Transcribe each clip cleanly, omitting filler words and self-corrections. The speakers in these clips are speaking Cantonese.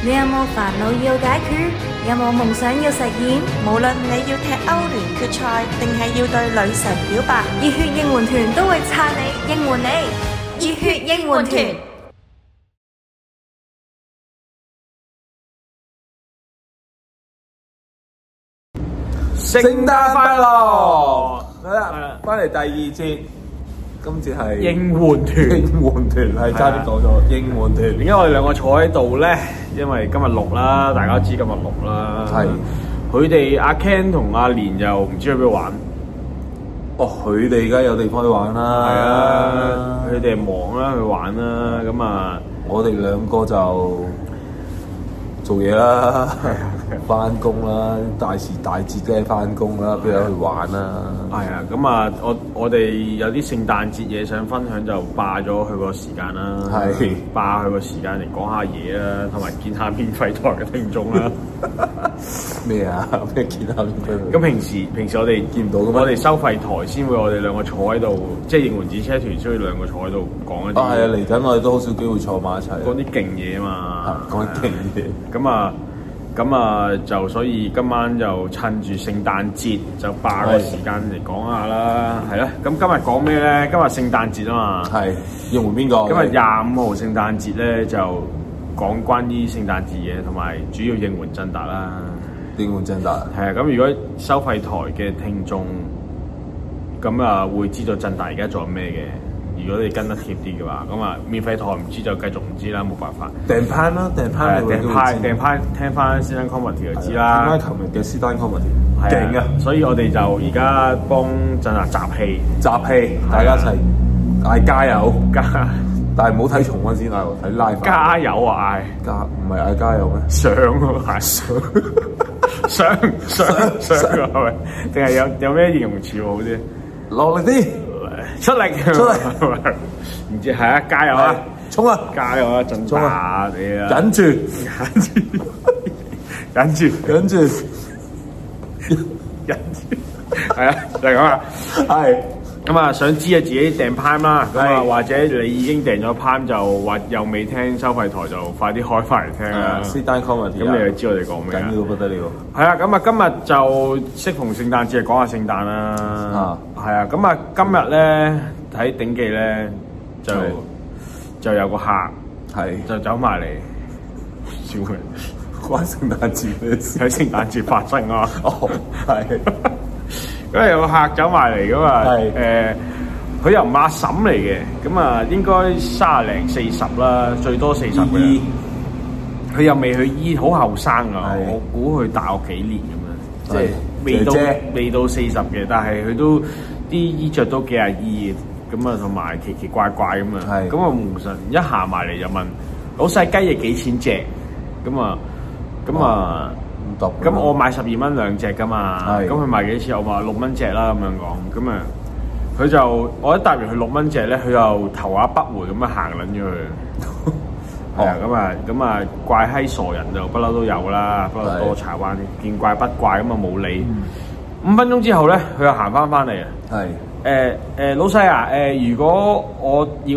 你有冇煩惱要解決？有冇夢想要實現？ 無論你要踢歐聯決賽，定係要對女神表白， 熱血應援團都會撐你，應援你。熱血應援團。 聖誕快樂！好啦，翻嚟第二節，今次係應援團， 應援團係差啲講咗應援團。 點解我哋兩個坐喺度咧？因為今日錄啦，大家知今日錄啦。 係佢哋阿 Ken 同阿蓮又唔知去邊度玩。 哦，佢哋而家有地方去玩啦。 係啊，佢哋忙啦，去玩啦。咁啊， 我哋兩個就做嘢啦，翻工啦，大時大節梗係翻工啦，邊有去玩啦？ 係啊，咁啊，我哋有啲聖誕節嘢想分享，就霸咗佢個時間啦。 係霸佢個時間嚟講下嘢啦，同埋見下免費台嘅聽眾啦。 咩啊？咩見下免費？ 咁平時我哋見唔到㗎嘛？ 我哋收費台先會，我哋兩個坐喺度，即係應援子車團需要兩個坐喺度講一啲。 啊，係啊！嚟緊我哋都好少機會坐埋一齊。 講啲勁嘢啊嘛， 講啲勁嘢。 咁啊，就所以今晚就趁住聖誕節就霸個時間嚟講下啦，係啦。咁今日講咩咧？今日聖誕節啊嘛。 係應援邊個？ 今日25號聖誕節咧，就講關於聖誕節嘢，同埋主要應援振達啦。 應援振達。 係啊，咁如果收費台嘅聽眾，咁啊會知道振達而家做緊咩嘅。如果你跟得貼啲嘅話，咁啊免費台唔知就繼續唔知啦，冇辦法。 訂派啦，訂派聽翻斯丹 comedy 就知啦。 聽翻琴日嘅斯丹 comedy，勁啊！ 所以我哋就而家幫振達集氣， 大家一齊嗌加油，但係唔好睇重溫先嗌，睇 live。 加油啊嗌！ 唔係嗌加油咩？ 上啊上啊係咪？定係有咩形容詞好啲？ 落力啲！ 出力，唔知係啊！加油啊！ 衝啊！ 加油啊！振達你啊！ 忍住， 係啊，就係咁啊！ 係咁啊，想知啊自己訂 Prime 啦，咁啊或者你已經訂咗 Prime 就或又未聽收費台就快啲開翻嚟聽啦。 斯丹 comedy， 咁你就知我哋講咩啊？ 緊要不得了。 係啊，咁啊今日就適逢聖誕節，講下聖誕啦。係啊，咁啊今日咧喺頂記咧就有個客就走埋嚟，笑佢關聖誕節咩事？ 喺聖誕節發生啊！ 哦，係。 咁有個客走埋嚟㗎嘛，佢又唔阿嬸嚟嘅，咁啊應該30零40啦，最多40嘅。佢又未去醫，好後生啊！我估佢大我幾年咁樣，即係未到40嘅，但係佢都啲衣着都幾廿衣嘅，咁啊同埋奇奇怪怪咁啊。咁啊無神一行埋嚟就問老細雞翼幾錢隻？咁我買12蚊兩隻噶嘛，咁佢賣幾錢？我話6蚊隻啦咁樣講，咁啊佢就我一答完佢6蚊隻咧，佢又頭也不回咁樣行撚咗佢。係啊，咁啊怪閪傻人就不嬲都有啦，不嬲多柴灣見怪不怪咁啊冇理。5分鐘之後咧，佢又行翻嚟啊。係老細啊，如果我要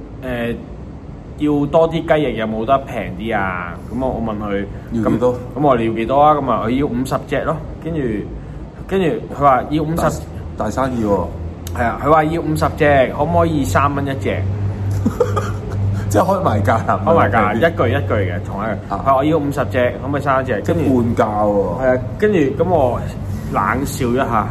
要多啲雞翼有冇得平啲啊？咁我問佢要幾多？ 咁我哋要幾多啊？咁啊佢要50隻咯。跟住佢話要50， 大生意喎。 係啊，佢話要50隻，可唔可以3蚊一隻？ 即係開埋價， 一句嘅，同佢話我要50隻，可唔可以3隻？跟住半價喎。 係啊，跟住咁我冷笑一下，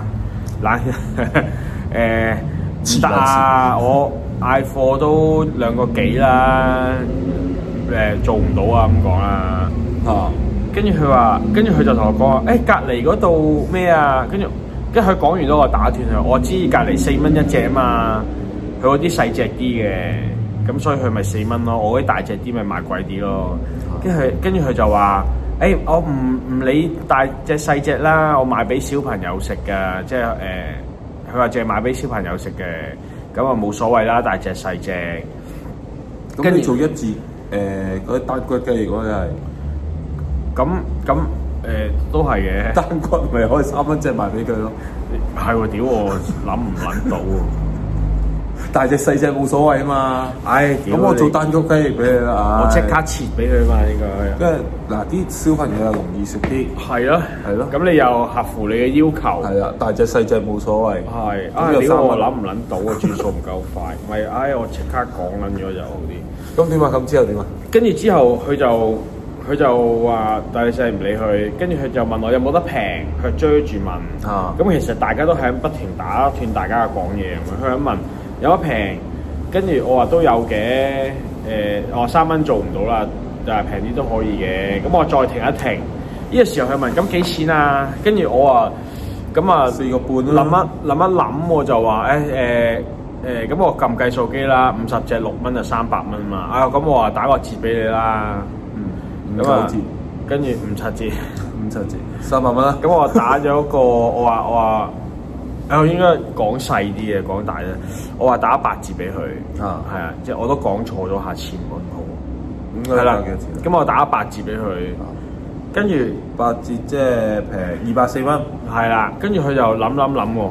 唔得啊！我嗌貨都2個幾啦，做唔到啊咁講啦。跟住佢就同我講話，隔離嗰度咩啊？跟住佢講完咗，我打斷佢，我知隔離4蚊一隻啊嘛，佢嗰啲細隻啲嘅。咁所以佢咪4蚊咯，我啲大隻啲咪賣貴啲咯。跟住佢就話：我唔理大隻細隻啦，我買俾小朋友食㗎，即係佢話淨係買俾小朋友食嘅，咁啊冇所謂啦，大隻細隻。 咁你做一節嗰啲單骨雞翼嗰啲係？ 咁都係嘅。 單骨咪可以3蚊隻賣俾佢咯。 係喎，屌我諗唔到喎。 大隻細隻冇所謂啊嘛。 唉， 咁我做單腳雞翼俾你啦， 我即刻切俾佢嘛，應該。 跟住嗱，啲小朋友又容易食啲。 係咯， 係咯。 咁你又合乎你嘅要求。 係啦，大隻細隻冇所謂。 係。 咁我諗唔撚到啊，轉數唔夠快。咪我即刻講撚咗就好啲。 咁點啊？咁之後點啊？ 跟住之後佢就話大細唔理佢，跟住佢就問我有冇得平，佢追住問。咁其實大家都係不停打斷大家嘅講嘢，佢想問有得平，跟住我話都有嘅。我3蚊做唔到啦，但係平啲都可以嘅。咁我再停一停，呢個時候佢問咁幾錢啊？跟住我話咁啊 4個半啦。 諗一諗，我就話咁我撳計數機啦，50隻6蚊就300蚊嘛。咁我話打個折俾你啦。咁啊，跟住5、7折 300蚊啦。 咁我打咗個，我話我應該講細啲嘅，講大咧。我話打8折俾佢。係啊，即係我都講錯咗，下次唔好。係啦，咁我打8折俾佢，跟住 8折即係平240蚊。 係啦，跟住佢就諗喎，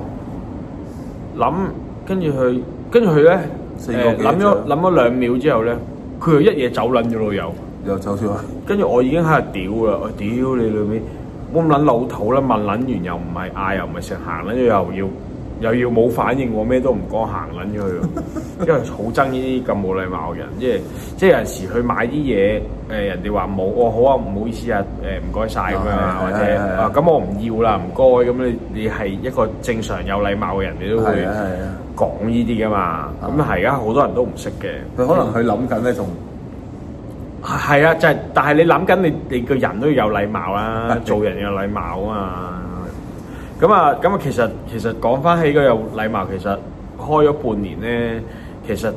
跟住佢咧諗咗2秒之後咧，佢就一嘢走撚咗咯又走咗。 跟住我已經喺度屌啦！我屌你老味，冇咁撚老土啦！問撚完又唔係嗌，又唔係食，行撚咗又要冇反應喎，咩都唔講，行撚咗去。因為好憎呢啲咁冇禮貌嘅人，即係有陣時去買啲嘢，人哋話冇，好啊，唔好意思啊，唔該晒咁樣啊，或者咁我唔要啦，唔該。咁你係一個正常有禮貌嘅人，你都會講呢啲噶嘛。咁係而家好多人都唔識嘅， 佢可能佢諗緊咧仲。 係啊，但係你諗緊你個人都要有禮貌啦，做人要有禮貌啊嘛。咁啊，其實講翻起個有禮貌，其實開咗半年咧，其實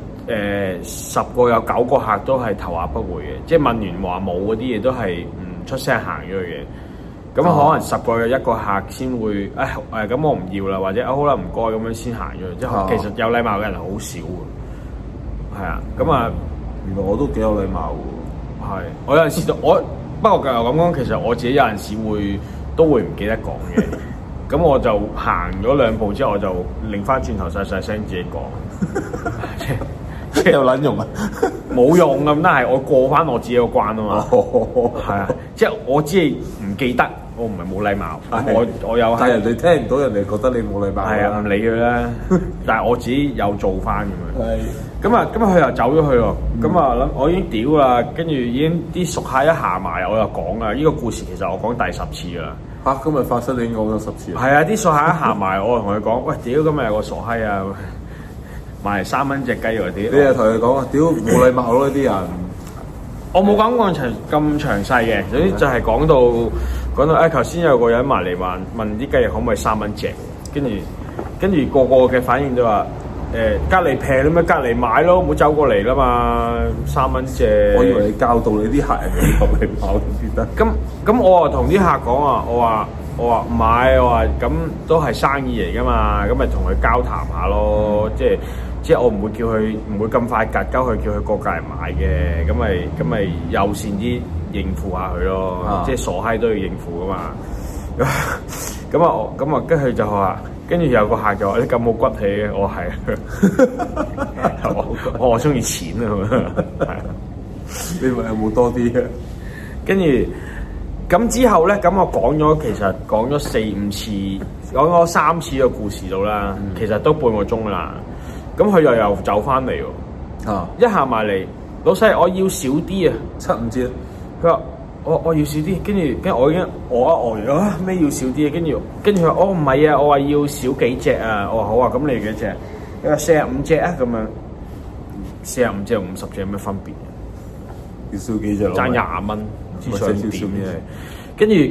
10個有9個客都係頭也不回嘅，即係問完話冇嗰啲嘢都係唔出聲行咗去嘅。咁可能10個有1個客先會咁我唔要啦，或者好啦唔該咁樣先行咗去。即係其實有禮貌嘅人係好少嘅。係啊，咁啊， 原來我都幾有禮貌喎。 係，我有陣時不過又咁講，其實我自己有陣時都會唔記得講嘅。咁我就行咗2步之後，我就擰翻轉頭細聲自己講， 即係有撚用啊！ 冇用咁，但係我過翻我自己個關啊嘛。係啊，即係我只係唔記得，我唔係冇禮貌，我有。 但係人哋聽唔到，人哋覺得你冇禮貌。 係啊，唔理佢啦。但係我自己有做翻咁樣。 係。 咁啊，佢又走咗去喎。咁啊諗，我已經屌啦，跟住已經啲熟客一行埋，我又講啊。呢個故事其實我講第10次啦。 今日發生你講咗10次。 係啊，啲熟客一行埋，我同佢講：喂，屌，今日有個傻閪啊，賣嚟3蚊隻雞嗰啲。 你又同佢講啊？屌，冇禮貌咯啲人。 我冇講咁詳細嘅，總之就係講到頭先有個人埋嚟問啲雞翼可唔可以3蚊隻，跟住個個嘅反應都話。隔離平你咪隔離買咯，唔好走過嚟啦嘛，3蚊隻。我以為你教導你啲客人有禮貌先得。咁我啊同啲客講啊，我話唔買，我話咁都係生意嚟噶嘛，咁咪同佢交談下咯，即係我唔會叫佢唔會咁快夾鳩佢，叫佢過隔離買嘅，咁咪友善啲應付下佢咯，即係傻閪都要應付噶嘛。咁啊，跟住就話。跟住有個客就話：你咁冇骨氣嘅，我係我中意錢啊！ 你問有冇多啲嘅？ 跟住咁之後咧，咁我其實講咗4、5次，講咗3次嘅故事到啦，其實都半個鐘啦。咁佢又走翻嚟喎，一行埋嚟，老細我要少啲啊 ，7、5折。 佢話。我要少啲，跟住我已經餓咗咩要少啲？跟住佢話唔係啊，我話要少幾隻啊。我話好啊，咁你要幾隻？佢話45隻啊，咁樣45隻同50隻有咩分別？ 要少幾隻？ 爭20蚊，唔知想點嘅。跟住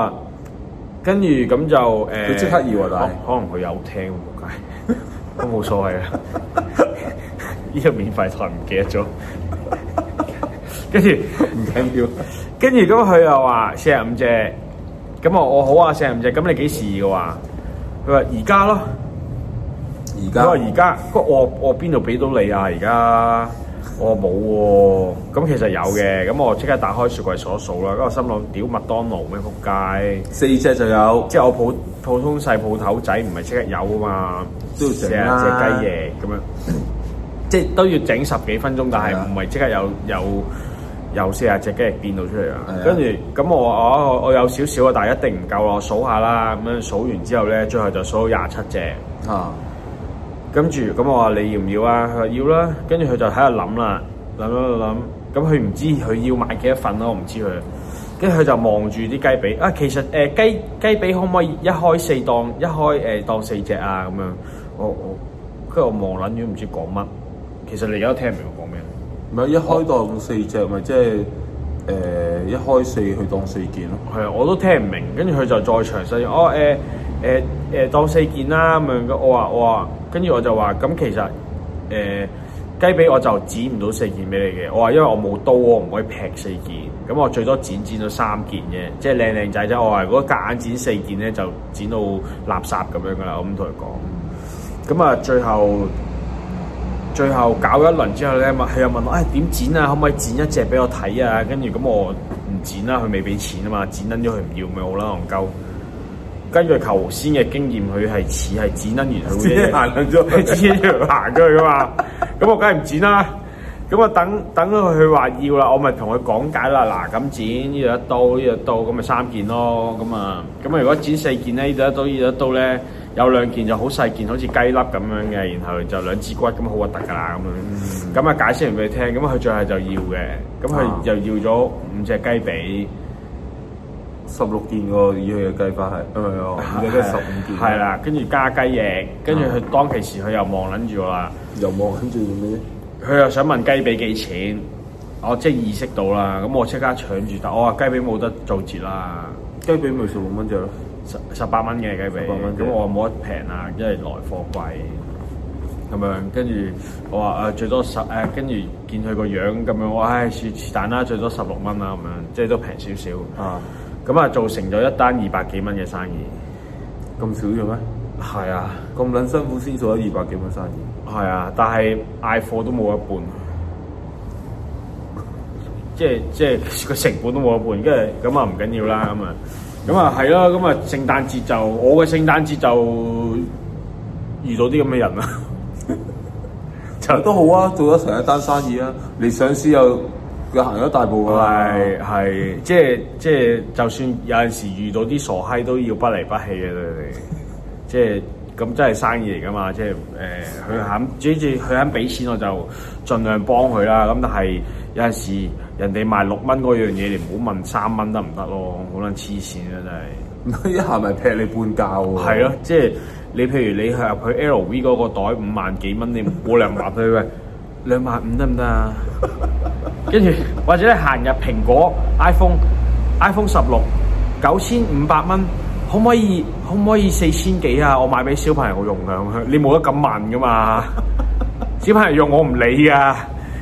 咁就佢即刻要啊，但係可能佢有聽喎，都冇所謂啊。呢個免費台唔記得咗，跟住唔緊要。 跟住咁佢又話45隻，咁我好啊45隻，咁你幾時嘅話？佢話而家咯，佢話而家，我邊度俾到你啊？而家我冇喎，咁其實有嘅，咁我即刻打開雪櫃數一數啦。咁我心諗屌麥當勞咩仆街 ，4隻就有， 即係我普通細鋪頭仔唔係即刻有啊嘛， 都要整啦， 隻雞翼咁樣。 即係都要整10幾分鐘，但係唔係即刻有40隻雞翼變到出嚟啊！跟住咁我有少少啊，但係一定唔夠咯，我數下啦，咁樣數完之後咧，最後就數到27隻。啊！跟住咁我話你要唔要啊？佢話要啦。跟住佢就喺度諗啦，諗。咁佢唔知佢要買幾多份咯，我唔知佢。跟住佢就望住啲雞髀啊，其實雞髀可唔可以一開4檔，一開當4隻啊咁樣？跟住我望撚咗唔知講乜。其實你而家都聽唔明我講咩？ 唔係一開當4隻，咪即係一開4去當4件咯。 係啊，我都聽唔明。跟住佢就再詳細，當4件啦咁樣。我話，跟住我就話咁其實雞髀我就剪唔到4件俾你嘅。我話因為我冇刀，我唔可以劈4件。咁我最多剪到3件啫，即係靚仔啫。我話如果夾硬剪4件咧，就剪到垃圾咁樣噶啦。我咁同佢講。咁啊，最後搞一輪之後咧，佢又問我點剪啊？可唔可以剪一隻俾我睇啊？跟住咁我唔剪啦，佢未俾錢啊嘛，剪撚咗佢唔要咪好啦，戇鳩。根據頭先嘅經驗，佢係剪撚完佢會行撚咗，剪咗行咗去噶嘛。咁我梗係唔剪啦。咁啊等佢話要啦，我咪同佢講解啦。嗱咁剪呢度一刀，呢度一刀，咁咪3件咯。咁啊如果剪4件咧，呢度一刀，呢度一刀咧。有2件就好細件，好似雞粒咁樣嘅，然後就2支骨咁好核突㗎啦咁樣。咁解釋完俾你聽，咁佢最後就要嘅，咁佢就要咗5隻雞髀 ，16件喎，以佢嘅計法係，而家都係15件。 係啦，跟住加雞翼，跟住佢當其時佢又望撚住我啦， 又望撚住做咩咧？ 佢又想問雞髀幾錢，我即係意識到啦，咁我即刻搶住答，我話雞髀冇得做折啦， 雞髀咪16蚊隻咯。 18蚊嘅雞髀，咁我冇得平啊，因為來貨貴咁樣。跟住我話最多跟住見佢個樣咁樣，我話是但啦，最多16蚊啦咁樣，即係都平少少。咁啊，造成咗一單200幾蚊嘅生意。 咁少嘅咩？係啊，咁撚辛苦先做咗200幾蚊生意。 係啊，但係嗌貨都冇一半，即係個成本都冇一半，跟住咁啊唔緊要啦咁啊。咁啊係咯，咁啊聖誕節就我嘅聖誕節就遇到啲咁嘅人啦， 就都好啊，做咗成一單生意啊！你上市又行咗大步㗎啦， 係即係就算有陣時遇到啲傻閪都要不離不棄嘅佢哋，即係咁真係生意嚟㗎嘛，即係佢肯主要佢肯俾錢我就盡量幫佢啦，咁但係有陣時。人哋賣6蚊嗰樣嘢，你唔好問3蚊得唔得咯？好撚黐線啊！真係， 一下咪劈你半價喎。 係咯，即係你譬如你入去 LV 嗰個袋5萬幾蚊，你冇理由話佢喂2萬5得唔得啊？跟住或者你行入蘋果 iPhone 16 9500蚊，可唔可以4000幾啊？我買俾小朋友用㗎，你冇得咁問㗎嘛？小朋友用我唔理㗎。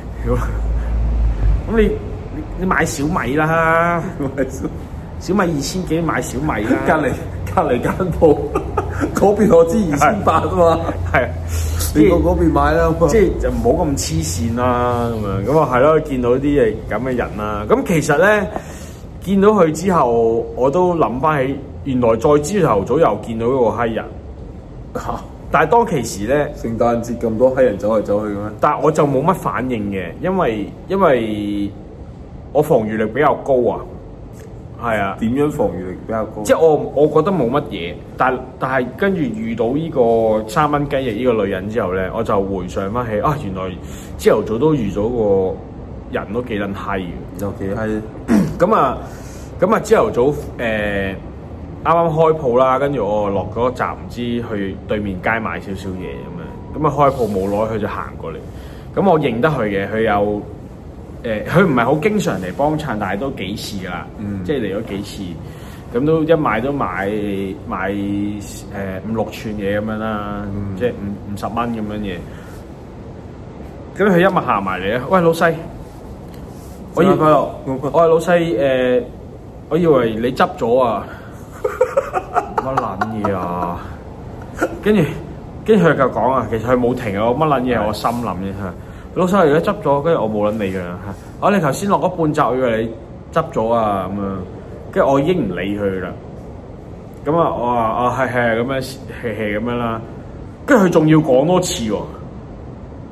咁你買小米啦，小米2000幾買小米啦。 隔離間鋪嗰邊我知2800啊嘛，係你過嗰邊買啦。 即係就唔好咁黐線啦咁樣，咁啊係咯，見到啲咁嘅人啦。咁其實咧見到佢之後，我都諗翻起原來再朝頭早又見到一個閪人。但係當其時咧， 聖誕節咁多閪人走嚟走去嘅咩？ 但係我就冇乜反應嘅，因為我防禦力比較高啊。係啊。點樣防禦力比較高？即係我覺得冇乜嘢，但係跟住遇到呢個3蚊雞翼呢個女人之後咧，我就回想翻起原來朝頭早都遇到個人都幾撚閪嘅， 有幾閪。 咁啊朝頭早啱啱開鋪啦，跟住我落嗰站唔知去對面街買少少嘢咁樣，開鋪冇耐佢就行過嚟，咁我認得佢嘅，佢有佢唔係好經常嚟幫襯，但係都幾次噶啦，即係嚟咗幾次，咁都一買都買5-6寸嘢咁樣啦，即係50蚊咁樣嘢，咁佢一咪行埋嚟啊，喂老細，我係老細我以為你執咗啊！乜撚嘢啊！跟住佢就講啊，其實佢冇停啊，我乜撚嘢我心諗啫嚇。老細而家執咗，跟住我冇撚理佢啦嚇。你頭先落咗半集，我以為你執咗啊咁樣，跟住我已經唔理佢啦。咁啊，我話係咁樣 hea 咁樣啦。跟住佢仲要講多次喎。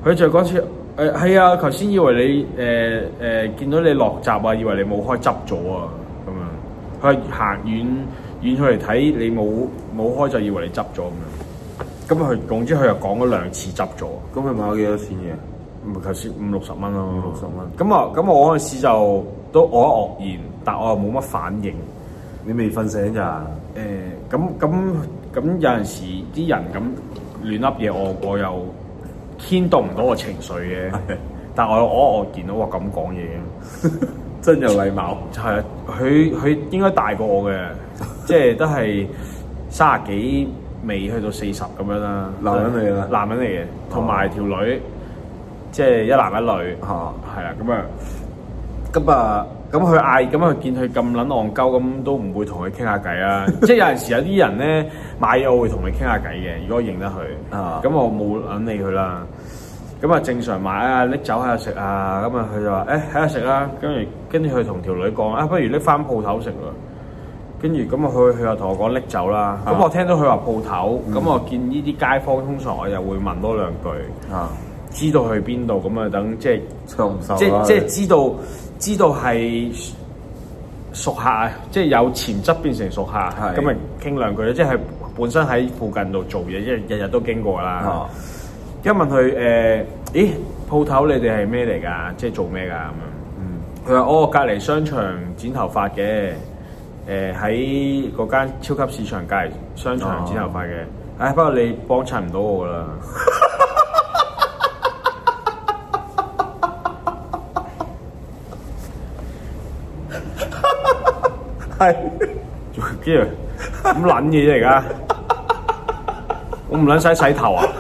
佢就講次係啊，頭先以為你見到你落閘啊，以為你冇開執咗啊，咁樣。佢行遠去嚟睇你冇開，就以為你執咗咁樣。咁佢總之佢又講咗2次執咗。 咁佢買咗幾多錢嘢？ 唔係頭先50-60蚊咯。 50蚊。 咁我嗰陣時就都愕然，但我又冇乜反應。 你未瞓醒咋？ 咁有陣時啲人咁亂噏嘢，我又牽動唔到我情緒嘅。但我見到我咁講嘢， 真有禮貌。 係佢應該大過我嘅，即係都係30幾未去到40咁樣啦。 男人嚟㗎， 男人嚟嘅，同埋條女，即係一男一女。係啦，咁佢嗌，咁佢見佢咁撚戇鳩，咁都唔會同佢傾下偈啊！即係有陣時有啲人咧買嘢，我會同佢傾下偈嘅。如果我認得佢，咁我冇撚理佢啦。咁啊正常買啊，拎酒喺度食啊。咁啊佢就話喺度食啦。跟住佢同條女講啊，不如拎翻鋪頭食啦。跟住咁啊佢又同我講拎酒啦。咁我聽到佢話鋪頭，咁我見呢啲街坊通常我又會問多2句，知道去邊度，咁啊等即係湊唔湊即係知道係熟客啊，即係有潛質變成熟客，咁咪傾2句咧。即係本身喺附近度做嘢，即係日日都經過啦。一問佢咦鋪頭你哋係咩嚟㗎？即係做咩㗎咁樣？佢話隔離商場剪頭髮嘅，喺嗰間超級市場隔離商場剪頭髮嘅。不過你幫襯唔到我㗎啦。係，跟住咁撚嘢嚟㗎，我唔撚使洗頭啊！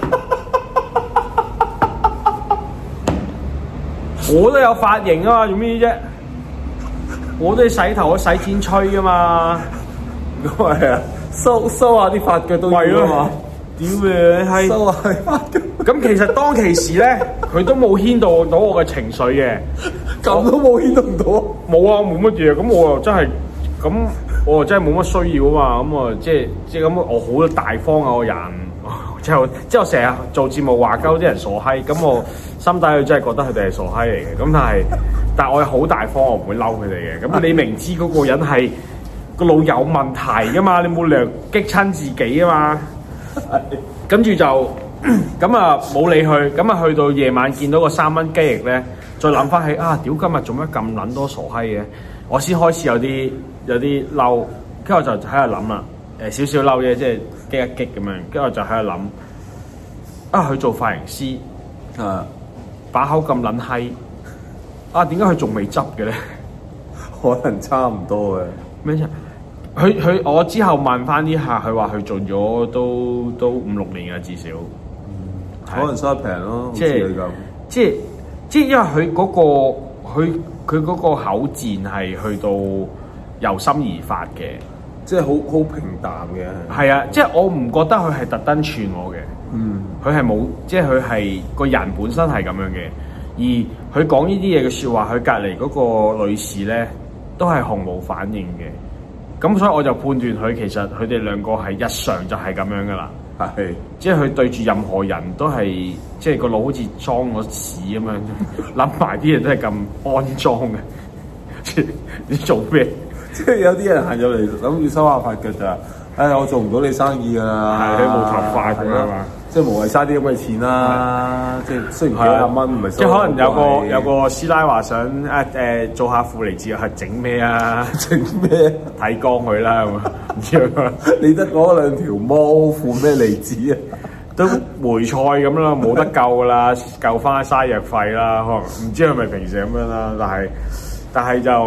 我都有髮型啊嘛，做咩啫？我都要洗頭，我洗剪吹㗎嘛。 咁係啊，收下啲髮腳都要啊嘛。 屌你係！ 收下髮腳。 咁其實當其時咧，佢都冇牽動到我嘅情緒嘅。 咁都冇牽動到？ 冇啊，冇乜嘢。咁我又真係。咁我又真係冇乜需要啊嘛，咁啊即係咁我好大方啊個人，之後成日做節目話鳩啲人傻閪，咁我心底裏真係覺得佢哋係傻閪嚟嘅，咁但係我係好大方，我唔會嬲佢哋嘅。咁你明知嗰個人係個腦有問題噶嘛，你冇理由激親自己啊嘛，跟住就咁啊冇理佢，咁啊去到夜晚見到個3蚊雞翼咧，再諗翻起屌今日做咩咁撚多傻閪嘅，我先開始有啲嬲，跟住我就喺度諗啦，少少嬲啫，即係激一激咁樣，跟住我就喺度諗，佢做髮型師，把口咁撚閪，點解佢仲未執嘅咧？ 可能差唔多嘅。 咩啫？佢我之後問翻啲客，佢話佢做咗都5-6年嘅至少， 可能收得平咯， 即係因為佢嗰個口賤係去到由心而發嘅， 即係好平淡嘅。 係啊，即係我唔覺得佢係特登串我嘅。佢係冇，即係佢係個人本身係咁樣嘅。而佢講呢啲嘢嘅説話，佢隔離嗰個女士咧都係毫無反應嘅。咁所以我就判斷佢其實佢哋2個係日常就係咁樣噶啦。係，即係佢對住任何人都係，即係個腦好似裝咗屎咁樣，諗埋啲嘢都係咁安裝嘅。你做咩？ 即係有啲人行入嚟諗住收下髮腳咋？我做唔到你生意㗎啦。 係，冇頭髮㗎嘛。 即係無謂嘥啲咁嘅錢啦。即係雖然幾廿蚊唔係收。 即係可能有個師奶話想做下負離子，係整咩啊？ 整咩？ 睇光佢啦咁啊！唔知啊。 你得嗰2條毛負咩離子啊？ 都梅菜咁啦，冇得救㗎啦，救翻嘥藥費啦。可能唔知係咪平時咁樣啦，但係就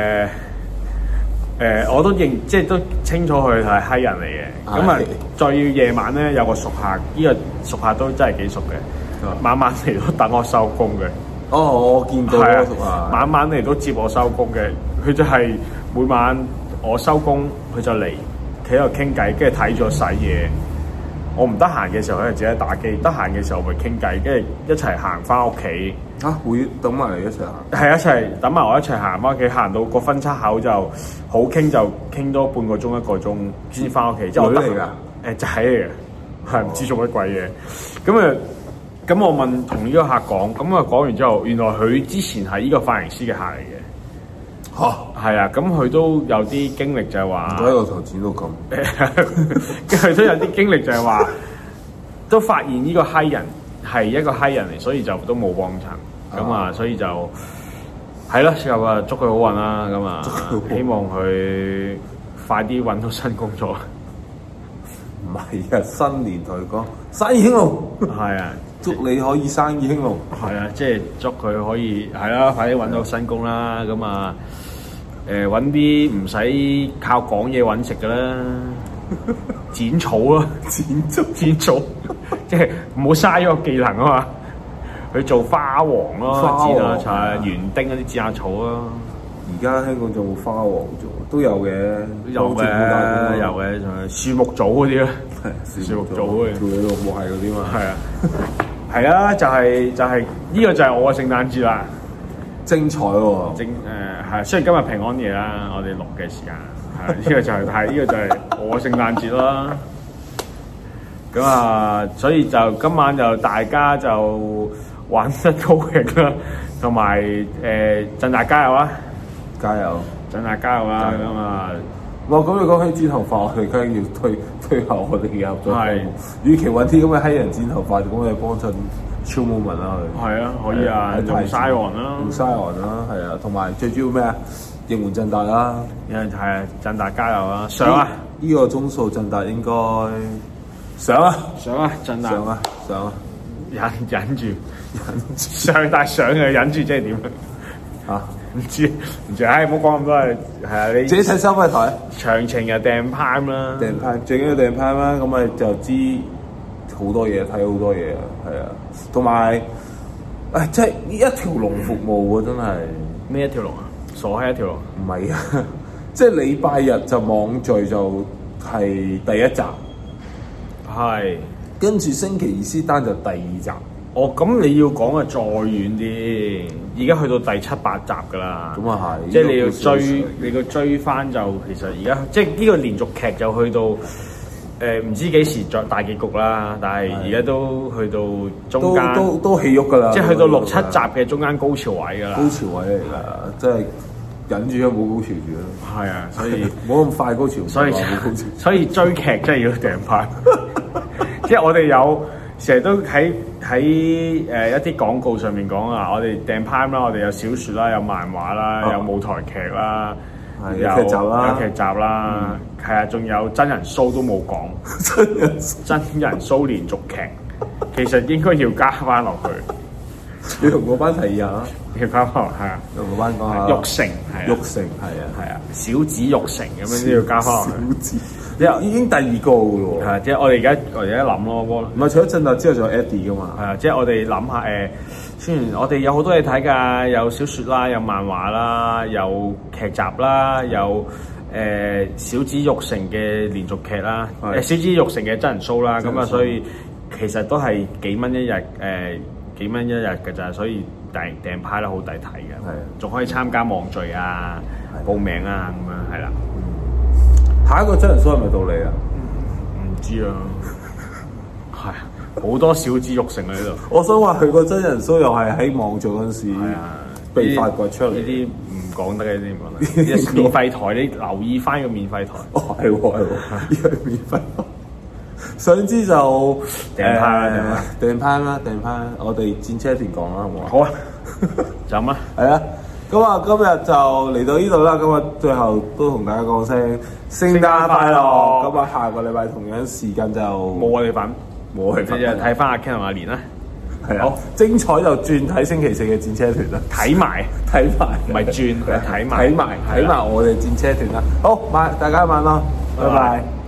我都認，即係都清楚佢係閪人嚟嘅。咁啊，再要夜晚咧有個熟客，呢個熟客都真係幾熟嘅，晚晚嚟都等我收工嘅。 我見到嗰個熟客， 晚晚嚟都接我收工嘅。佢就係每晚我收工，佢就嚟企喺度傾偈，跟住睇咗洗嘢。我唔得閒嘅時候，佢就自己打機；得閒嘅時候，咪傾偈，跟住一齊行翻屋企。 會等埋嚟一齊行？ 係一齊等埋我一齊行翻屋企，行到個分叉口就好傾，就傾多半個鐘1個鐘先翻屋企。即係我得嚟㗎，仔嚟嘅，係唔知做乜鬼嘢。咁咁我同呢個客講，咁啊講完之後，原來佢之前係呢個髮型師嘅客嚟嘅。 嚇， 係啊，咁佢都有啲經歷就係話， 唔怪我頭剪到咁。 佢都有啲經歷就係話，都發現呢個閪人係一個閪人嚟，所以就都冇幫襯。咁啊，所以就係咯，之後啊祝佢好運啦。咁啊，希望佢快啲揾到新工作。 唔係啊，新年同佢講生意興隆， 係啊， 祝你可以生意興隆。 係啊，即係祝佢可以係啦，快啲揾到新工啦。咁啊，揾啲唔使靠講嘢揾食嘅啦，剪草咯，剪草，即係唔好嘥咗個技能啊嘛。去做花王咯，剪下柴園丁嗰啲剪下草咯。 而家香港仲有冇花王做？都有嘅， 有嘅，仲係樹木組嗰啲咯，樹木組嘅， 做嘢綠木係嗰啲嘛。 係啊，係啊，就係呢個就係我嘅聖誕節啦， 精彩喎！ 係，雖然今日平安夜啦，我哋錄嘅時間係呢個就係我嘅聖誕節啦。咁啊，所以就今晚就大家就玩得高興啦，同埋振達加油啊！ 加油！ 振達加油啦！咁啊， 哇！咁你講起剪頭髮，我哋梗係要推下我哋嘅合作項目。與其揾啲咁嘅閪人剪頭髮，咁你幫襯超冇文啦佢。係啊，可以啊，用曬岸啦， 用曬岸啦，係啊，同埋最主要咩啊？應援振達啦， 係啊，振達加油啦！上啊！ 呢個鐘數振達應該上啊！ 振達上啊！ 忍住上，但係上嘅忍住即係點啊？唔知，唉，唔好講咁多係啊！你自己睇收費台， 詳情就訂 Prime 啦， 訂 Prime 最緊要訂 Prime 啦，咁咪就知好多嘢，睇好多嘢啊，係啊，同埋即係呢一條龍服務喎，真係咩一條龍啊？傻閪一條龍？ 唔係啊，即係禮拜日就網聚就係第一集， 係跟住星期二私單就第二集。 哦，咁你要講嘅再遠啲，而家去到第7、8集㗎啦。咁啊係，即係你要追翻就其實而家即係呢個連續劇就去到唔知幾時再大結局啦。但係而家都去到中間都起喐㗎啦， 即係去到6、7集嘅中間高潮位㗎啦。 高潮位嚟㗎，即係忍住啊，冇高潮住啦。係啊，所以冇咁快高潮。 所以追劇真係要訂牌。即係我哋有。成日都喺一啲廣告上面講啊，我哋訂 Prime 啦，我哋有小説啦，有漫畫啦，有舞台劇啦，有劇集啦，係啊，仲有真人 show 都冇講，真人 show 連續劇，其實應該要加翻落去。 你同嗰班提議下， 要加翻落係啊， 同嗰班講下。育成係啊， 小子育成咁樣都要加翻落去。小子。 已經第二個嘅喎， 係即係我哋而家諗咯， 唔係除咗振達之後仲有 Eddie 噶嘛， 係啊，即係我哋諗下雖然我哋有好多嘢睇㗎，有小説啦，有漫畫啦，有劇集啦，有小子育成嘅連續劇啦，小子育成嘅真人 show 啦，咁啊，所以其實都係幾蚊一日㗎咋，所以訂派咧好抵睇嘅，係，仲可以參加網聚啊、報名啊咁樣，係啦。 下一個真人 show 係咪到你啊？ 唔知啊，係好多小子育成喺度。 我想話佢個真人 show 又係喺網做嗰陣時被發掘出嚟。呢啲唔講得嘅，呢啲唔講得。免費台，你留意翻個免費台。 哦，係喎，呢個免費台。想知就訂派，我哋戰車團講啦，好唔好啊？ 好啊，就咁啊， 係啊。咁啊，今日就嚟到呢度啦。咁啊，最後都同大家講聲聖誕快樂。咁啊，下個禮拜同樣時間就冇我哋份，你就睇翻阿 Ken 同阿蓮啦。係啊，好精彩就轉睇星期4嘅戰車團啦。睇埋，唔係轉，睇埋我哋戰車團啦。好，大家晚安，拜拜。